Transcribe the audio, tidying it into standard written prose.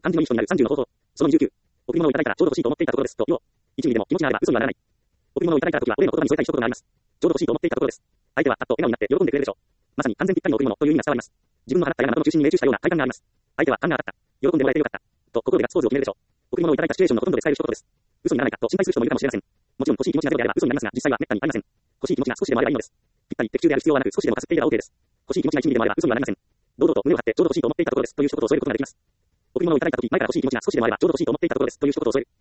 漢字の意思となる30の方法。その29。贈り物をいただいたらちょうど欲しいと思っていたところです。と、要。1ミリでも気持ちがあれば嘘にはならない。贈り物をいただいたときは、俺の言葉に添えたい一言があります。ちょうど欲しいと思っていたところです。相手は、あっと笑顔になって喜んでくれるでしょう。まさに完全ぴったりの贈り物という意味が伝わります。自分の放った矢が的の中心に命中したような体感があります。相手は、感が当たった。喜んでもらえてよかった。と、心でガッツポーズを決めるでしょう。贈り物をいただいたシチュエーションのほとんどで使える一言です。嘘にならないかと心配する人もいるかもしれません。もちろん欲しい気持ちがゼロであれば嘘になりますが、実際は滅多にありません。欲しい気持ちが少しでもあればいいのです。ぴったり的中である必要はなく、少しでもかすっていれば OK です。欲しい気持ちが1ミリでもあれば嘘にはなりません。堂々と胸を張ってちょうど欲しいと思っていたところですという一言を添えることができます。贈り物をいただいたとき、前から欲しい気持ちが少しでもあればちょうど欲しいと思っていたところですという一言を添える。